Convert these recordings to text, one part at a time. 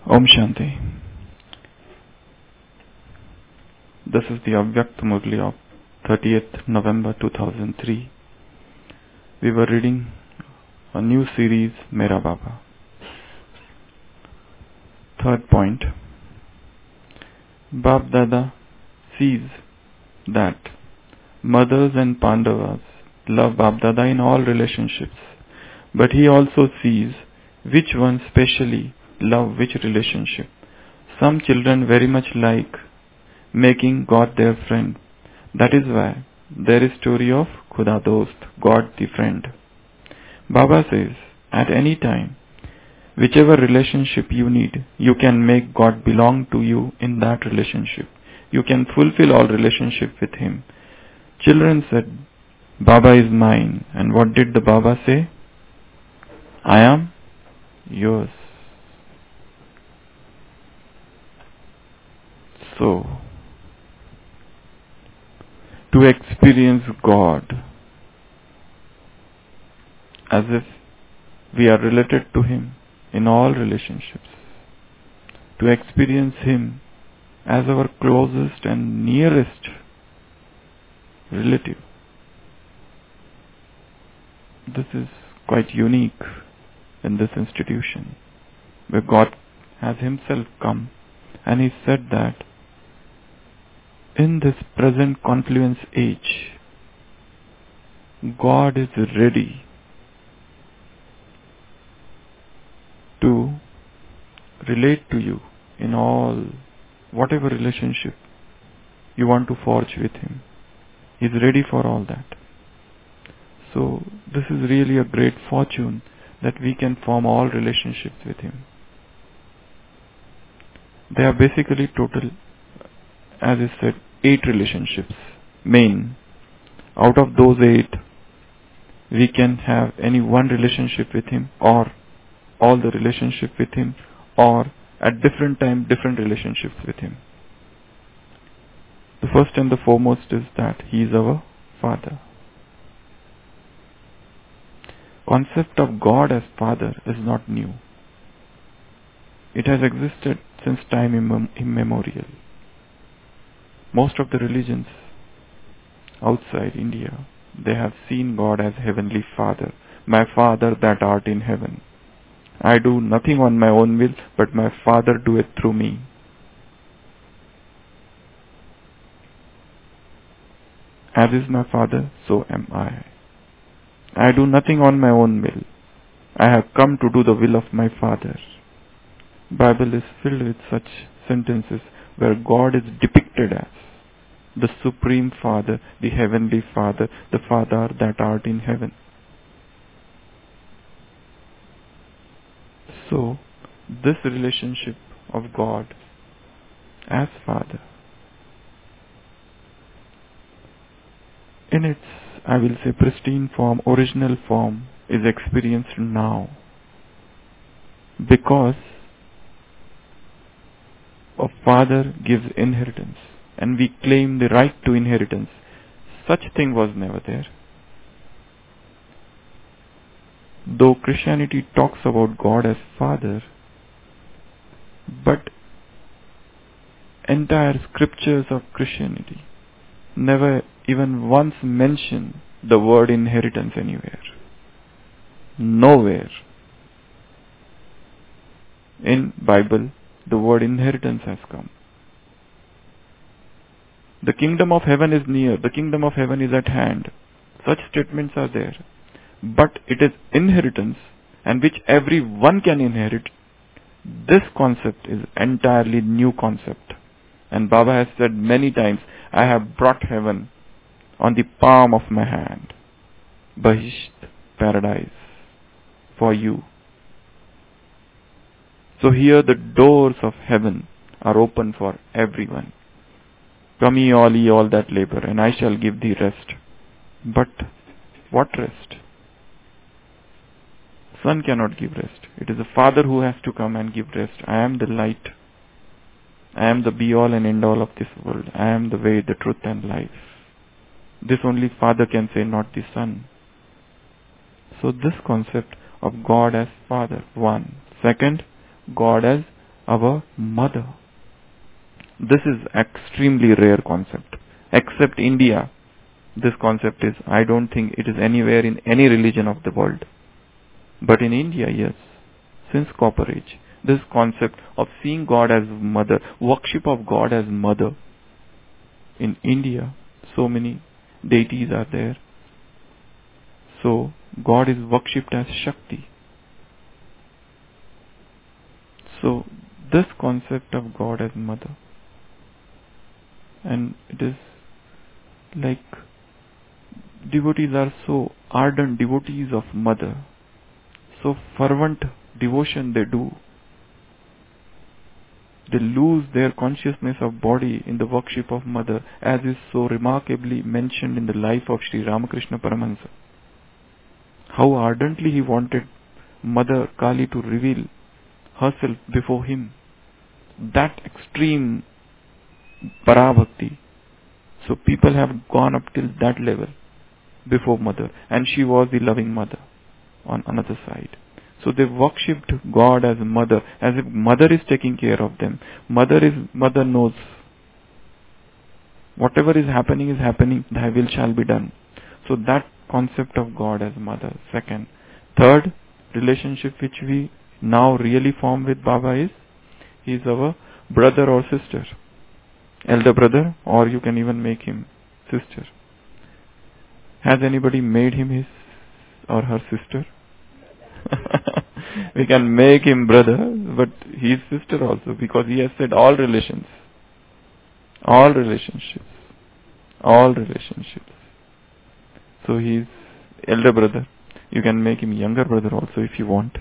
Om Shanti. This is the Avyakt Murli of 30th November 2003. We were reading a new series, Mera Baba. Third point. Bab Dada sees that mothers and Pandavas love Bab Dada in all relationships, but he also sees which ones specially love which relationship. Some children very much like making God their friend. That is why there is story of Khuda Dost, God the friend. Baba says, at any time, whichever relationship you need, you can make God belong to you in that relationship. You can fulfill all relationship with Him. Children said, Baba is mine. And what did the Baba say? I am yours. So, to experience God as if we are related to Him in all relationships, to experience Him as our closest and nearest relative, this is quite unique in this institution, where God has Himself come and He said that in this present confluence age, God is ready to relate to you in all, whatever relationship you want to forge with Him. He is ready for all that. So this is really a great fortune that we can form all relationships with Him. They are basically total, as I said, 8 relationships, main. Out of those 8, we can have any one relationship with Him, or all the relationship with Him, or at different time, different relationships with Him. The first and the foremost is that He is our Father. Concept of God as Father is not new. It has existed since time immemorial. Most of the religions outside India, they have seen God as Heavenly Father. My Father that art in heaven. I do nothing on my own will, but my Father doeth through me. As is my Father, so am I. I do nothing on my own will. I have come to do the will of my Father. Bible is filled with such sentences where God is depicted as the Supreme Father, the Heavenly Father, the Father that art in heaven. So, this relationship of God as Father, in its, I will say, pristine form, original form, is experienced now. Because a father gives inheritance, and we claim the right to inheritance. Such thing was never there. Though Christianity talks about God as Father, but entire scriptures of Christianity never even once mention the word inheritance anywhere. Nowhere in Bible the word inheritance has come. The kingdom of heaven is near, the kingdom of heaven is at hand. Such statements are there. But it is inheritance, and which everyone can inherit. This concept is entirely new concept. And Baba has said many times, I have brought heaven on the palm of my hand. Bahisht, paradise, for you. So here the doors of heaven are open for everyone. Come ye all that labor, and I shall give thee rest. But what rest? Son cannot give rest. It is the Father who has to come and give rest. I am the light. I am the be-all and end-all of this world. I am the way, the truth and life. This only Father can say, not the Son. So this concept of God as Father, one. Second, God as our mother. This is extremely rare concept. Except India, this concept is, I don't think it is anywhere in any religion of the world. But in India, yes, since Copper Age, this concept of seeing God as mother, worship of God as mother. In India, so many deities are there. So, God is worshipped as Shakti. So, this concept of God as mother, and it is like devotees are so ardent devotees of mother, so fervent devotion they do. They lose their consciousness of body in the worship of mother, as is so remarkably mentioned in the life of Sri Ramakrishna Paramahansa. How ardently he wanted Mother Kali to reveal herself before him. That extreme parabhakti. So people have gone up till that level before mother, and she was the loving mother on another side. So they worshipped God as mother, as if mother is taking care of them. Mother knows whatever is happening, thy will shall be done. So that concept of God as mother. Second. Third relationship which we now really form with Baba is, he is our brother or sister. Elder brother, or you can even make him sister. Has anybody made him his or her sister? We can make him brother, but he is sister also, because he has said all relations. All relationships. All relationships. So he is elder brother. You can make him younger brother also if you want.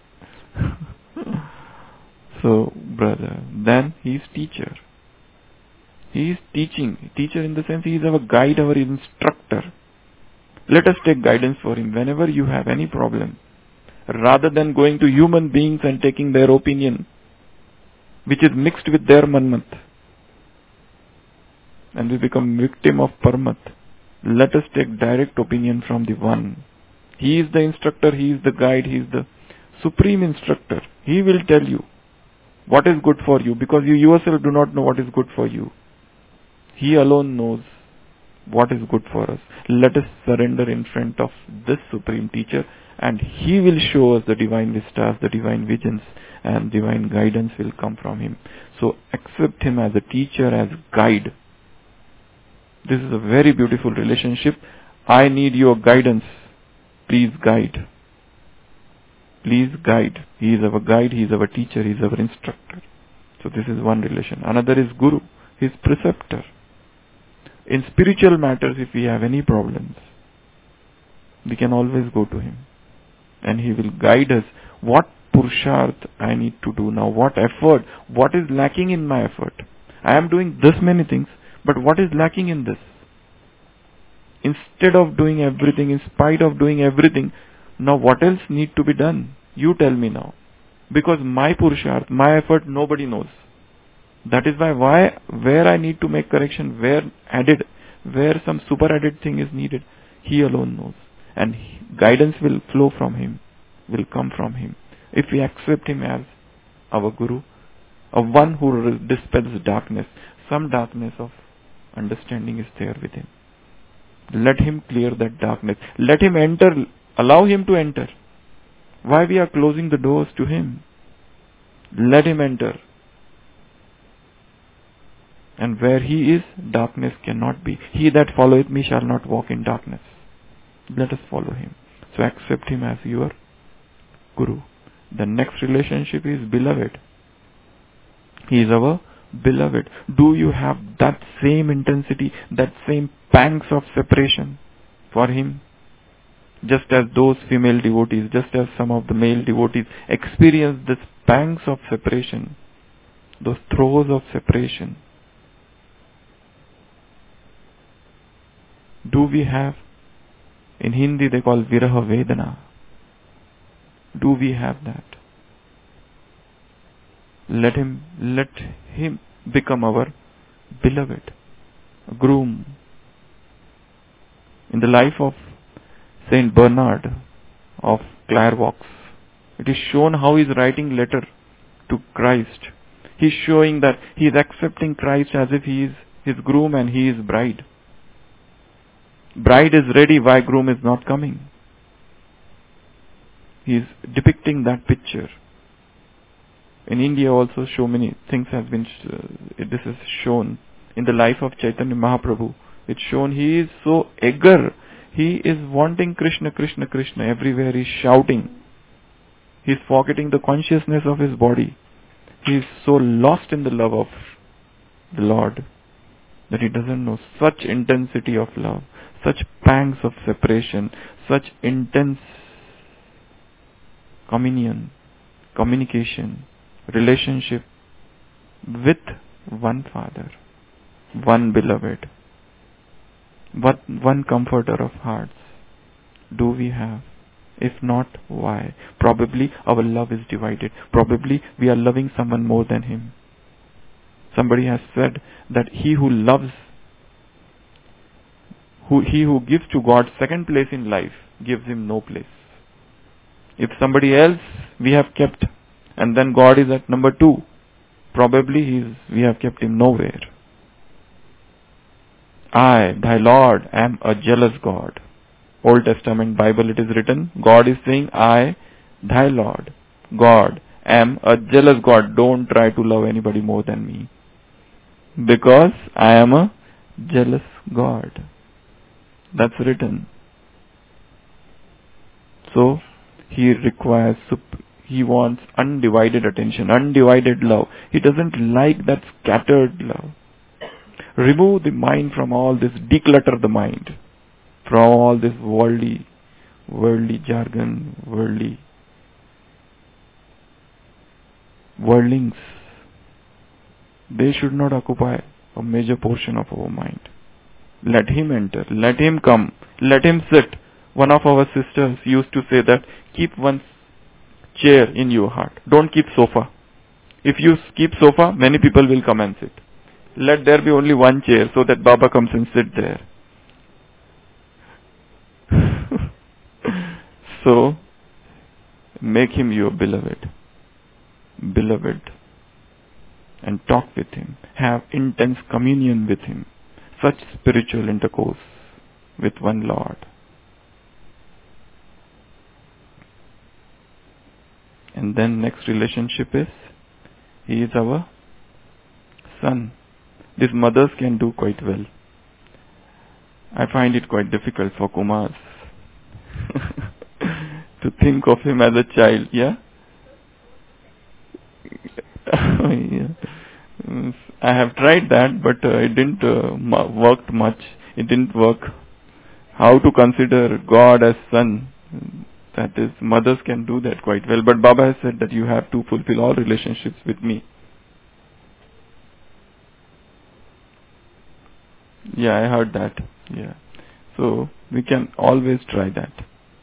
So, brother. Then he is teacher. He is teaching. Teacher in the sense he is our guide, our instructor. Let us take guidance for him whenever you have any problem. Rather than going to human beings and taking their opinion, which is mixed with their manmat, and we become victim of parmat. Let us take direct opinion from the one. He is the instructor, he is the guide, he is the supreme instructor. He will tell you what is good for you, because you yourself do not know what is good for you. He alone knows what is good for us. Let us surrender in front of this supreme teacher, and he will show us the divine vistas, the divine visions, and divine guidance will come from him. So accept him as a teacher, as guide. This is a very beautiful relationship. I need your guidance. Please guide. Please guide. He is our guide, he is our teacher, he is our instructor. So this is one relation. Another is Guru, his preceptor. In spiritual matters, if we have any problems, we can always go to him. And he will guide us. What Purusharth I need to do now? What effort? What is lacking in my effort? I am doing this many things, but what is lacking in this? Instead of doing everything, in spite of doing everything, now what else need to be done? You tell me now. Because my Purusharth, my effort, nobody knows. That is why where I need to make correction, where some super added thing is needed, he alone knows. And guidance will flow from him, will come from him. If we accept him as our Guru, a one who dispels darkness, some darkness of understanding is there with him. Let him clear that darkness. Let him enter. Allow him to enter. Why we are closing the doors to him? Let him enter. And where he is, darkness cannot be. He that followeth me shall not walk in darkness. Let us follow him. So accept him as your Guru. The next relationship is beloved. He is our beloved. Do you have that same intensity, that same pangs of separation for him? Just as those female devotees, just as some of the male devotees experience this pangs of separation, those throes of separation. Do we have, in Hindi they call Viraha Vedana. Do we have that? Let him become our beloved, groom. In the life of Saint Bernard of Clairvaux, it is shown how he is writing letter to Christ He's showing that he's accepting Christ as if he is his groom and he is bride. Bride is ready, why groom is not coming? He's depicting that picture. In India also so many things have been, this is shown in the life of Chaitanya Mahaprabhu. It's shown he is so eager. He is wanting Krishna, Krishna, Krishna. Everywhere he's shouting. He's forgetting the consciousness of his body. He is so lost in the love of the Lord that he doesn't know such intensity of love, such pangs of separation, such intense communion, communication, relationship with one Father, one beloved, one comforter of hearts. Do we have? If not, why? Probably our love is divided. Probably we are loving someone more than him. Somebody has said that he who loves, he who gives to God second place in life, gives him no place. If somebody else we have kept, and then God is at number 2, probably we have kept him nowhere. I, thy Lord, am a jealous God. Old Testament Bible it is written, God is saying, I, thy Lord, God, am a jealous God. Don't try to love anybody more than me. Because I am a jealous God. That's written. So, he wants undivided attention, undivided love. He doesn't like that scattered love. Remove the mind from all this, declutter the mind from all this worldly jargon, worldlings. They should not occupy a major portion of our mind. Let him enter, let him come, let him sit. One of our sisters used to say that keep one chair in your heart. Don't keep sofa. If you keep sofa, many people will come and sit. Let there be only one chair so that Baba comes and sit there. So, make him your beloved, and talk with him. Have intense communion with him. Such spiritual intercourse with one Lord. And then next relationship is, he is our son. These mothers can do quite well. I find it quite difficult for Kumars to think of him as a child, yeah? Yeah. I have tried that, but it didn't work much. It didn't work. How to consider God as son? That is, mothers can do that quite well. But Baba has said that you have to fulfill all relationships with me. Yeah, I heard that. Yeah. So, we can always try that.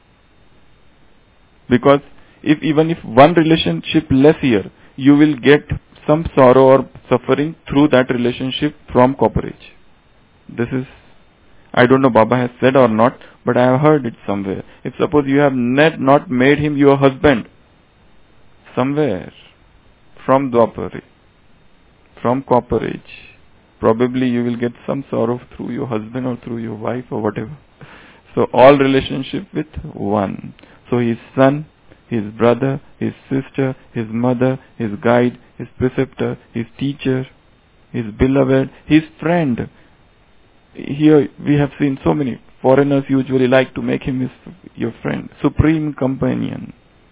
Because even if one relationship less here, you will get some sorrow or suffering through that relationship from cooperage. This is, I don't know Baba has said or not, but I have heard it somewhere. If suppose you have not made him your husband, somewhere from Dwapara, from cooperage, probably you will get some sorrow through your husband or through your wife or whatever. So all relationship with one. So his son, his brother, his sister, his mother, his guide, his preceptor, his teacher, his beloved, his friend. Here we have seen so many foreigners usually like to make him your friend, supreme companion.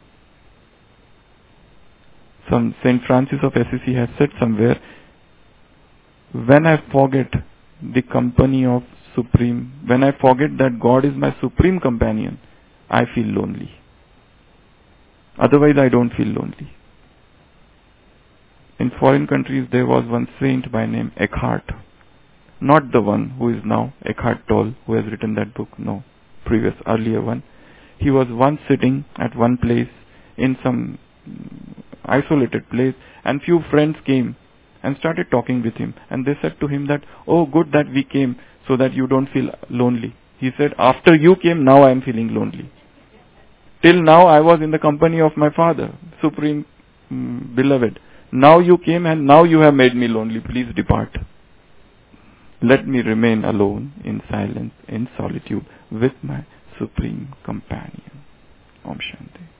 Some Saint Francis of Assisi has said somewhere, when I forget the company of Supreme, when I forget that God is my supreme companion, I feel lonely. Otherwise I don't feel lonely. In foreign countries there was one saint by name Eckhart. Not the one who is now Eckhart Tolle, who has written that book, no, earlier one. He was once sitting at one place in some isolated place, and few friends came and started talking with him, and they said to him that, oh, good that we came so that you don't feel lonely. He said, after you came, now I am feeling lonely. Till now I was in the company of my father, supreme beloved. Now you came and now you have made me lonely. Please depart. Let me remain alone in silence, in solitude, with my supreme companion. Om Shanti.